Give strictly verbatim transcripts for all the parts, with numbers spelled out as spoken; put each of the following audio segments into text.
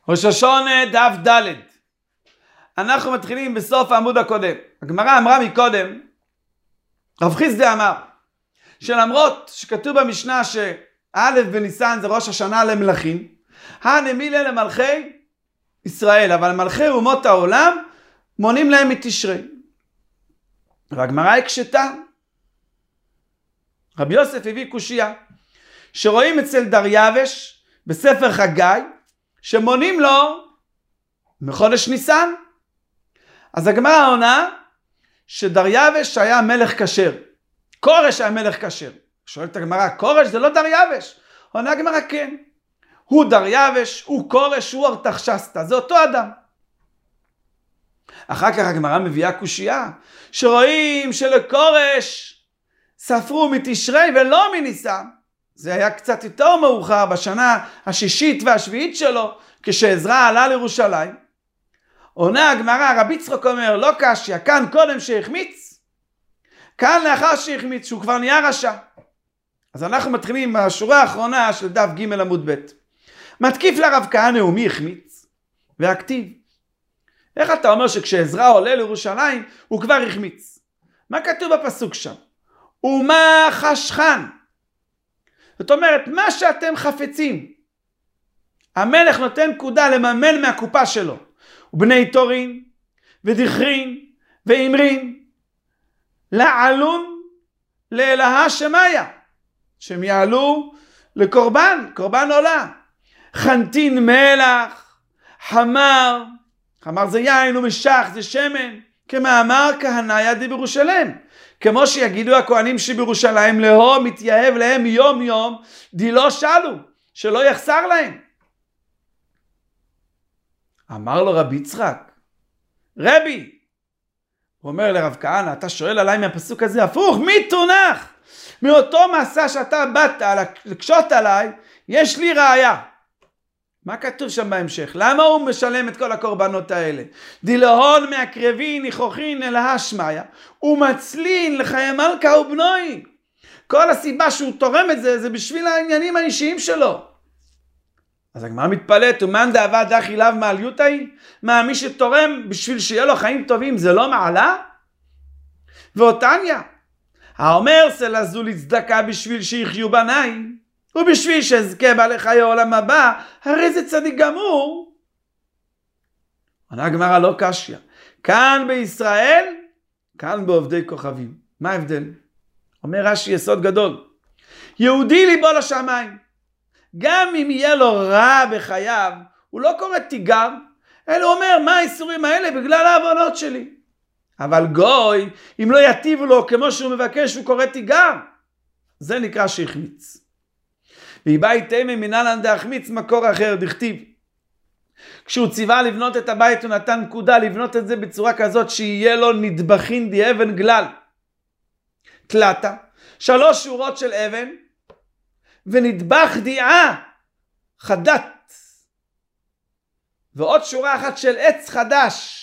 ראש השונה דף ד'. אנחנו מתחילים בסוף העמוד הקודם. הגמרא אמרה מקודם, רב חיסדא אמר, שלמרות שכתוב במשנה שא' בניסן זה ראש השנה למלכים, הנמילה למלכי ישראל, אבל מלכי אומות העולם מונים להם מתשרי. והגמרא הקשתה. רבי יוסף הביא קושיה, שרואים אצל דריווש בספר חגי, שמונים לו מחודש ניסן. אז הגמרא עונה שדריווש היה מלך כשר, כורש היה מלך כשר. שואלת הגמרא, כורש זה לא דריווש? עונה הגמרא, כן, הוא דריווש, הוא כורש, הוא ארתחשסתא, זה אותו אדם. אחר כך הגמרא מביאה קושיה, שרואים שלכורש ספרו מתשרי ולא מניסן. זה היה קצת יותר מאוחר, בשנה השישית והשביעית שלו, כשעזרא עלה לירושלים. עונה הגמרא, רבי יצחק אומר, לא קשיא, כאן קודם שהחמיץ, כאן לאחר שהחמיץ, שהוא כבר נהיה רשע. אז אנחנו מתחילים בשורה האחרונה של דף ג' עמוד ב'. מתקיף לרב כהנא ומי החמיץ? והכתיב. איך אתה אומר שכשעזרא עולה לירושלים, הוא כבר החמיץ? מה כתוב בפסוק שם? ומה חשכן? זאת אומרת, מה שאתם חפצים, המלך נותן פקודה לממן מהקופה שלו, ובני תורין, ודכרין, ואמרין, לעלון לאלוהה שמיה, שהם יעלו לקורבן, קורבן עולה. חנטין מלח, חמר, חמר זה יין ומשח, זה שמן, כמאמר כהניה דיברושלם. כמו שיגידו הכהנים שבירושלים, לאו מתייהב להם יום יום, די לא שאלו, שלא יחסר להם. אמר לו רבי יצחק, רבי, הוא אומר לרב כהנא, אתה שואל עליי מהפסוק הזה, הפוך, מי תונח? מאותו מסע שאתה באת לקשות עליי, יש לי ראיה. מה כתוב שם בהמשך? למה הוא משלם את כל הקורבנות האלה? דילהון מהקרבין ניחוחין אלוהה שמיה, ומצלין לחיי מלכה ובנוי. כל הסיבה שהוא תורם את זה, זה בשביל העניינים האישיים שלו. אז הגמרא מתפלאת, ומאן דאבד אחי לאו מעליותא היא? מה, מי שתורם בשביל שיהיה לו חיים טובים, זה לא מעלה? ואותניה, האומר סלזו לצדקה בשביל שיחיו בניי, ובשביל שאזכה בעלי חיי העולם הבא, הרי זה צדיק גמור. עונה הגמרא, לא קשיא. כאן בישראל, כאן בעובדי כוכבים. מה ההבדל? אומר רש"י יסוד גדול. יהודי ליבו לשמיים. גם אם יהיה לו רע בחייו, הוא לא קורא תיגר, אלא הוא אומר, מה האיסורים האלה? בגלל העוונות שלי. אבל גוי, אם לא יטיבו לו כמו שהוא מבקש, הוא קורא תיגר. זה נקרא שהחמיץ. ויבית תימא מנהלן דהחמיץ מקור אחר דכתיב. כשהוא ציווה לבנות את הבית, הוא נתן נקודה לבנות את זה בצורה כזאת שיהיה לו נדבכין די אבן גלל. תלתה, שלוש שורות של אבן, ונדבך דיעה חדת. ועוד שורה אחת של עץ חדש.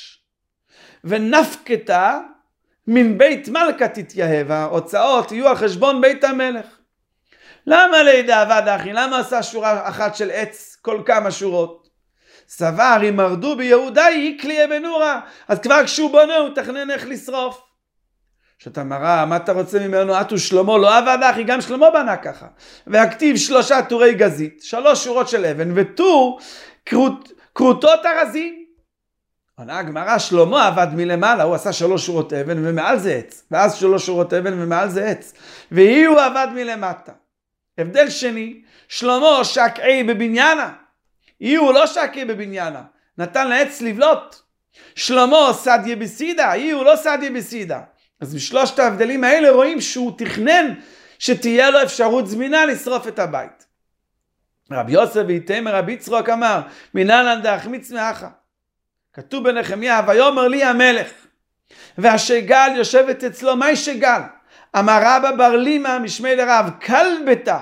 ונפקתה מן בית מלכה תתייהב. ההוצאות יהיו על חשבון בית המלך. למה לידע עבד אחי? למה עשה שורה אחת של עץ כל כמה שורות? סבר אם מרדו ביהודה היא כלי בנורה. אז כבר כשהוא בונה הוא תכנן איך לשרוף. שאתה מראה, מה אתה רוצה ממנו? אתו שלמה לא עבד אחי, גם שלמה בנה ככה. והכתיב שלושה טורי גזית, שלוש שורות של אבן, וטור קרוט, קרוטות הרזים. עונה הגמרא, שלמה עבד מלמעלה, הוא עשה שלוש שורות אבן ומעל זה עץ. ואז שלוש שורות אבן ומעל זה עץ. והיא הוא עבד מלמטה. הבדל שני, שלמה שקעי בבניינה. היא הוא לא שקעי בבניינה. נתן לעץ לבלוט. שלמה סדיה בסידה, היא הוא לא סדיה בסידה. אז בשלושת ההבדלים האלה רואים שהוא תכנן שתהיה לו אפשרות זמינה לשרוף את הבית. רבי יוסף ויתמר רבי יצחק אמר, מנהלן דהחמיץ מאחה. כתוב בנחמיה, ויאמר לי המלך, והשגל יושבת אצלו, מהי שגל? אמר רבא בר לימה משמי לרב, כלבתה.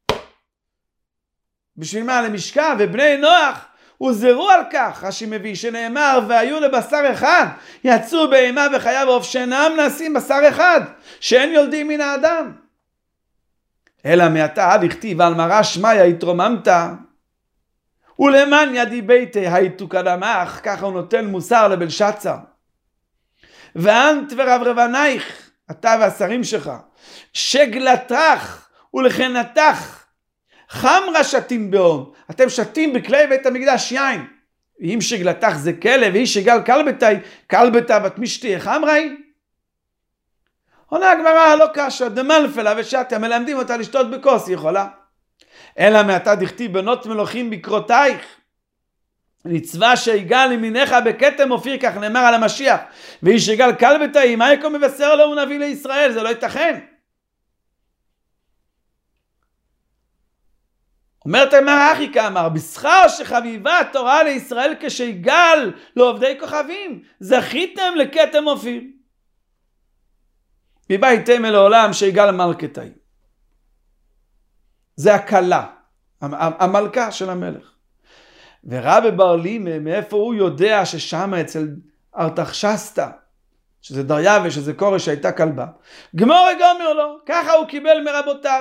בשביל מה? למשכב, ובני נוח הוזהרו על כך. רש"י מביא שנאמר, והיו לבשר אחד, יצאו בהמה וחיה ועוף, שאינם נעשים בשר אחד, שאין יולדים מן האדם. אלא מעתה דכתיב על מראה שמיה התרוממת, ולמען ידי ביתי הייתו קדמך, ככה הוא נותן מוסר לבלשצר. ואנט ורברבנייך, אתה והשרים שלך, שגלתך ולכנתך, חמרה שתים באום, אתם שתים בכלי בית המקדש יין. ואם שגלתך זה כלב, והיא שגל כלבתי, כלבתה בת משתי חמרה היא. עונה הגמרא, לא קשה, דמלפלה ושתיה, מלמדים אותה לשתות בכוס, היא יכולה. אלא מעתה דכתיב בנות מלוכים בקרותייך, נצווה שיגל ימינך בכתם אופיר, כך נאמר על המשיח, והיא שגל כלבתי, מה יקום מבשר לו הוא נביא לישראל, זה לא ייתכן. אומרת אמר אחי כאמר, בשכר שחביבה התורה לישראל כשיגל לעובדי כוכבים, זכיתם לכתם אופיר. מבייתם אל העולם שיגל מלכתי. זה הקלה, המלכה של המלך. ורבי בר לימה, מאיפה הוא יודע ששם אצל ארתחשסתא, שזה דרייבש, שזה קורש שהייתה כלבה, גמור גומר לו, ככה הוא קיבל מרבותיו.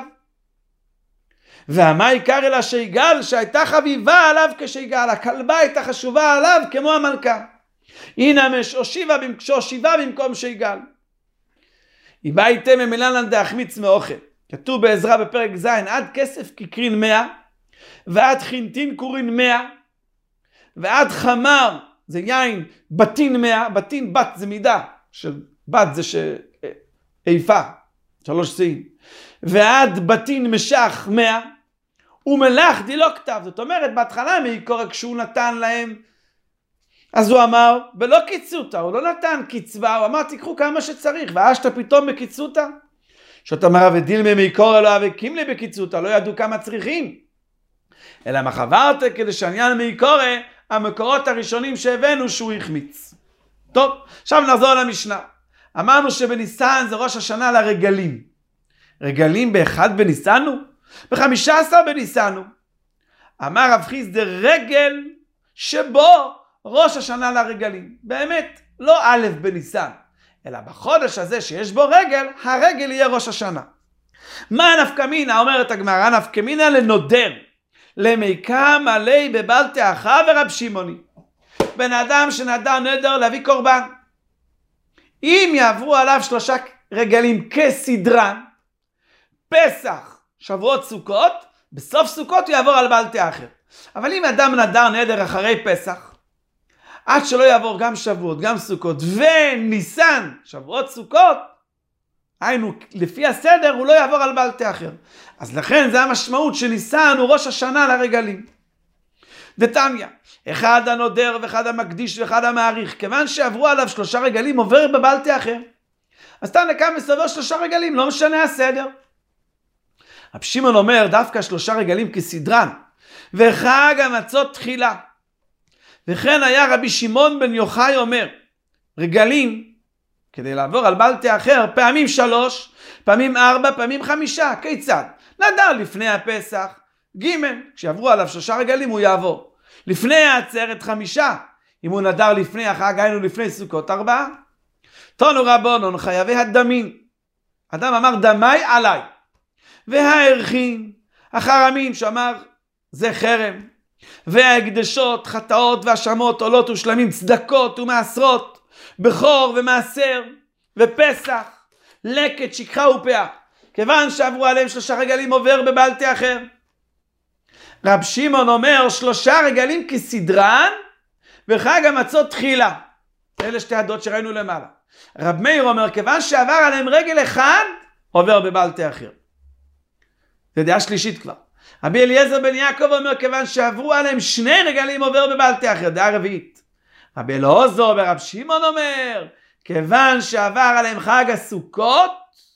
והמה עיקר אלא שיגל שהייתה חביבה עליו כשיגל, הכלבה הייתה חשובה עליו כמו המלכה. הנה הושיבה במקום שיגל. היא באה איתם ממילן דהחמיץ מאוכל. כתוב בעזרא בפרק ז', עד כסף כקרין מאה, ועד חינטין קורין מאה, ועד חמר, זה יין, בתין מאה, בתין בת זה מידה, של בת זה שאיפה, שלוש סעים, ועד בתין משך מאה, ומלך דילו כתב, זאת אומרת, בהתחלה מעיקור כשהוא נתן להם, אז הוא אמר, ולא קיצותה, הוא לא נתן קצבה, הוא אמר, תיקחו כמה שצריך, ואשת פתאום בקיצותה, שאתה אמר, ודילמה מעיקור אלוה וקימלה בקיצותה, לא ידעו כמה צריכים, אלא מה חברת כדי שעניין מעיקור, המקורות הראשונים שהבאנו שהוא החמיץ. טוב, עכשיו נחזור למשנה. אמרנו שבניסן זה ראש השנה לרגלים. רגלים באחד בניסנו? בחמישה עשר בניסנו. אמר רב חיסדא רגל שבו ראש השנה לרגלים. באמת, לא א' בניסן, אלא בחודש הזה שיש בו רגל, הרגל יהיה ראש השנה. מה נפקא מינה? אומרת הגמרא, נפקא מינה לנודר. למיקם עלי בבל תאחה ורב שמעוני. בן אדם שנדר נדר להביא קורבן. אם יעברו עליו שלושה רגלים כסדרן, פסח, שבועות, סוכות, בסוף סוכות הוא יעבור על בל תאחה. אבל אם אדם נדר נדר אחרי פסח, עד שלא יעבור גם שבועות, גם סוכות, וניסן, שבועות, סוכות, היינו, לפי הסדר הוא לא יעבור על בל תאחר. אז לכן זה המשמעות שניסן הוא ראש השנה לרגלים. דתניא, אחד הנודר ואחד המקדיש ואחד המעריך, כיוון שעברו עליו שלושה רגלים עובר בבל תאחר. אז תנא קמא סובר שלושה רגלים, לא משנה הסדר. רב שמעון אומר דווקא שלושה רגלים כסדרן, וחג המצות תחילה. וכן היה רבי שמעון בן יוחאי אומר, רגלים, כדי לעבור על בל תאחר, פעמים שלוש, פעמים ארבע, פעמים חמישה. כיצד? נדר לפני הפסח, ג' כשיעברו עליו שלושה רגלים הוא יעבור. לפני העצרת חמישה, אם הוא נדר לפני החג, היינו לפני סוכות ארבעה. תנו רבונון חייבי הדמין. אדם אמר דמי עליי. והערכים, החרמים שאמר זה חרם. וההקדשות, חטאות והשמות, עולות ושלמים, צדקות ומעשרות. בכור ומעשר ופסח, לקט, שכחה ופאה. כיוון שעברו עליהם שלושה רגלים עובר בבל תאחר. רב שמעון אומר שלושה רגלים כסדרן וחג המצות תחילה. אלה שתי הדעות שראינו למעלה. רב מאיר אומר כיוון שעבר עליהם רגל אחד עובר בבל תאחר. זה דעה שלישית כבר. רבי אליעזר בן יעקב אומר כיוון שעברו עליהם שני רגלים עובר בבל תאחר. דעה רביעית. רבי אלעזר ורב שמעון אומר, כיוון שעבר עליהם חג הסוכות,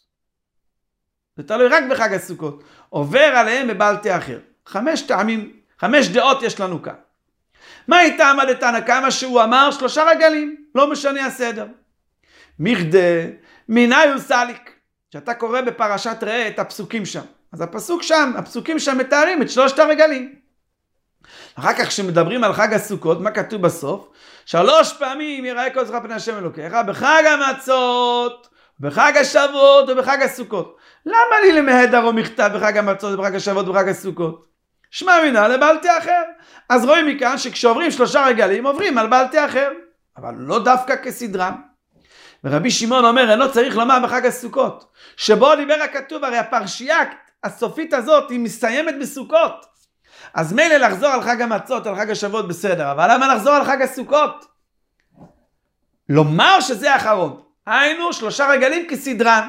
זה תלוי רק בחג הסוכות, עובר עליהם בבל תאחר. חמש טעמים, חמש דעות יש לנו כאן. מה הייתה עמד תנא קמא שהוא אמר שלושה רגלים, לא משנה הסדר. מכדה מיני וסליק, שאתה קורא בפרשת ראה את הפסוקים שם. אז הפסוק שם, הפסוקים שם מתארים את שלושת הרגלים. אחר כך כשמדברים על חג הסוכות, מה כתוב בסוף? שלוש פעמים יראה כל זכר פני השם אלוקיך, בחג המצות, בחג השבועות ובחג הסוכות. למה לי למהדר או מכתב בחג המצות ובחג השבועות ובחג הסוכות? שמע מינה לבלתי אחר. אז רואים מכאן שכשעוברים שלושה רגלים עוברים על בלתי אחר, אבל לא דווקא כסדרם. ורבי שמעון אומר, אינו צריך לומר בחג הסוכות, שבו דיבר הכתוב, הרי הפרשייה הסופית הזאת היא מסתיימת בסוכות. אז מילא לחזור על חג המצות, על חג השבועות בסדר, אבל למה לחזור על חג הסוכות? לומר שזה האחרון, היינו שלושה רגלים כסדרן.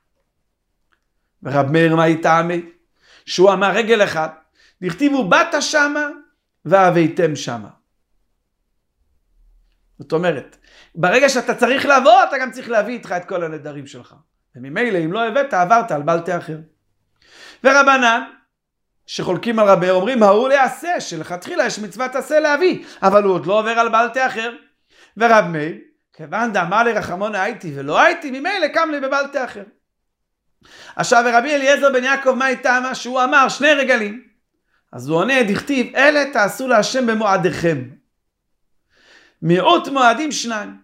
ורב מאיר מה יטעמי? שהוא אמר רגל אחד, דכתיבו באת שמה והבאתם שמה. זאת אומרת, ברגע שאתה צריך לבוא, אתה גם צריך להביא איתך את כל הנדרים שלך. וממילא אם לא הבאת, עברת על בלתי אחר. ורבנן, שחולקים על רבי, אומרים, ההוא לעשה, שלכתחילה יש מצוות עשה להביא, אבל הוא עוד לא עובר על בלתי אחר. ורב מאיר, כיוון דאמר לי רחמונה הייתי ולא הייתי, ממילא קם לי בבלתי אחר. עכשיו ורבי אליעזר בן יעקב מה איתמה? שהוא אמר שני רגלים. אז הוא עונה, דכתיב, אלה תעשו להשם במועדיכם. מיעוט מועדים שניים.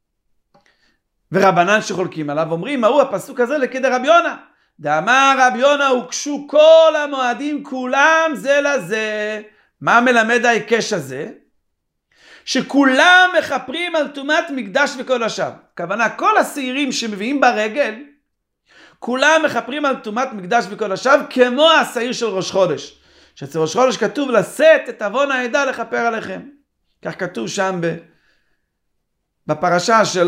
ורבנן שחולקים עליו אומרים, מהו הפסוק הזה לכדר רבי יונה? דאמר רבי יונה, הוקשו כל המועדים כולם זה לזה. מה מלמד ההיקש הזה? שכולם מחפרים על טומאת מקדש וכל השאר. כוונה, כל השעירים שמביאים ברגל, כולם מחפרים על טומאת מקדש וכל השאר, כמו השעיר של ראש חודש. שאצל ראש חודש כתוב לשאת את עוון העדה לכפר עליכם. כך כתוב שם בפרשה של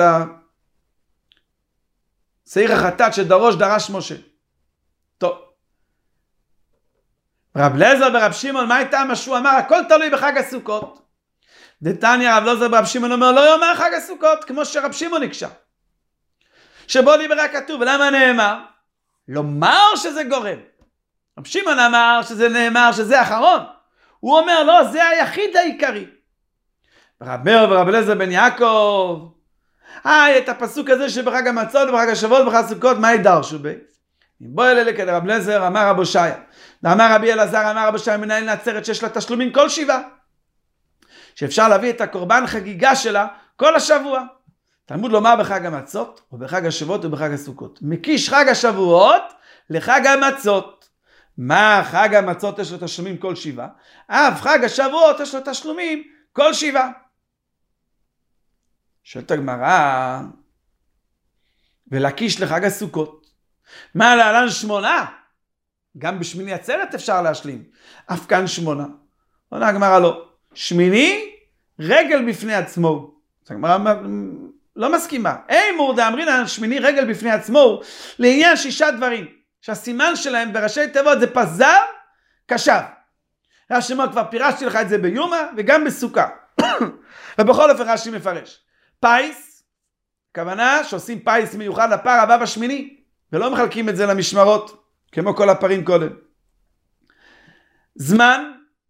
השעיר החטאת שדרוש דרש משה. טוב. רב אליעזר ברב שמעון, מה הייתה מה שהוא אמר? הכל תלוי בחג הסוכות. דתניא רב אליעזר ברב שמעון אומר, לא יאמר חג הסוכות, כמו שרב שמעון הקשה. שבו דיבר כתוב, ולמה נאמר? לומר שזה גורם. רב שמעון אמר שזה נאמר, שזה אחרון. הוא אומר, לא, זה היחיד העיקרי. רב מאיר ורב אליעזר בן יעקב, היי, את הפסוק הזה שבחג המצות ובחג השבועות ובחג הסוכות, מה ידרשו בי? בוא אלה לכדי רב אליעזר, אמר רב הושעיה. אמר רבי אלעזר, אמר רב הושעיה, מנהל נצרת שיש לה תשלומים כל שבעה. שאפשר להביא את הקורבן חגיגה שלה כל השבוע. תלמוד לומר בחג המצות, ובחג השבועות ובחג הסוכות. מקיש חג השבועות לחג המצות. מה חג המצות יש לו תשלומים כל שבעה? אף חג השבועות יש לו תשלומים כל שבעה. שואלת הגמרא, ולקיש לחג הסוכות. מה להלן שמונה? גם בשמיני עצרת אפשר להשלים. אף כאן שמונה. עונה הגמרא לא. שמיני רגל בפני עצמו. הגמרא לא מסכימה. אימור דאמרינן שמיני רגל בפני עצמו לעניין שישה דברים. שהסימן שלהם בראשי תיבות זה פזר קשב. רש"י אומר, כבר פירשתי לך את זה ביומא וגם בסוכה. ובכל אופן רש"י מפרש. פייס, כוונה שעושים פייס מיוחד לפר הבא בשמיני, ולא מחלקים את זה למשמרות, כמו כל הפרים קודם. זמן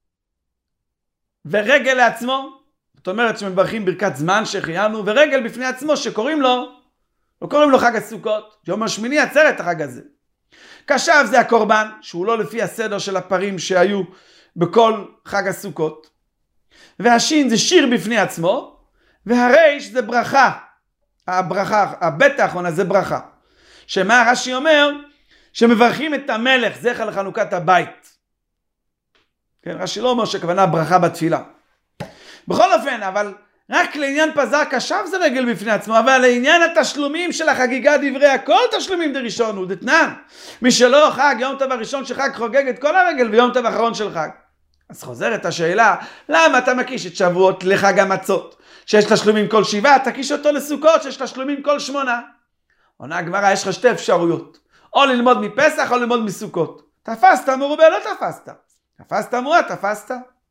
ורגל לעצמו, זאת אומרת שמברכים ברכת זמן שהחיינו, ורגל בפני עצמו שקוראים לו, לא קוראים לו חג הסוכות, יום השמיני עצרת החג הזה. קשב זה הקורבן, שהוא לא לפי הסדר של הפרים שהיו בכל חג הסוכות. והשין זה שיר בפני עצמו, והריש זה ברכה. הברכה, הבית האחרונה זה ברכה. שמה רש"י אומר? שמברכים את המלך, זכר לחנוכת הבית. כן, רש"י לא אומר שכוונה ברכה בתפילה. בכל אופן, אבל רק לעניין פזר קשב זה רגל בפני עצמו, אבל לעניין התשלומים של החגיגה דברי הכל תשלומים דראשון הוא דתנן. מי שלא חג יום טוב הראשון של חג חוגג את כל הרגל ויום טוב האחרון של חג. אז חוזרת השאלה, למה אתה מקיש את שבועות לחג המצות? שיש תשלומים כל שבעה, תקיש אותו לסוכות שיש תשלומים כל שמונה. עונה הגמרא, יש לך שתי אפשרויות. או ללמוד מפסח או ללמוד מסוכות. תפסת מרובה, לא תפסת. תפסת מורה, תפסת.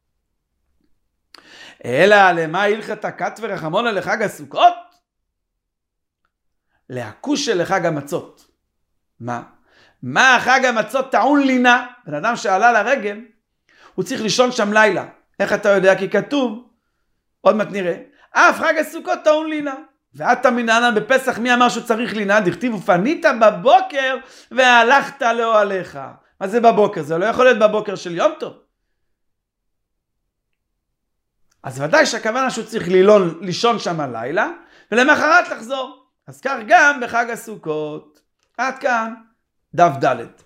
אלא למה הלכת כת ורחמונה לחג הסוכות? להקוש לחג המצות. מה? מה חג המצות טעון לינה? בן אדם שעלה לרגל, הוא צריך לישון שם לילה. איך אתה יודע? כי כתוב, עוד מעט נראה, אף חג הסוכות טעון לינה. ואתה מנהלן בפסח, מי אמר שהוא צריך לינה? דכתיב ופנית בבוקר והלכת לאוהליך. מה זה בבוקר? זה לא יכול להיות בבוקר של יום טוב. אז ודאי שהכוונה שהוא צריך לילון, לישון שם הלילה, ולמחרת לחזור. אז כך גם בחג הסוכות. עד כאן דף ד'.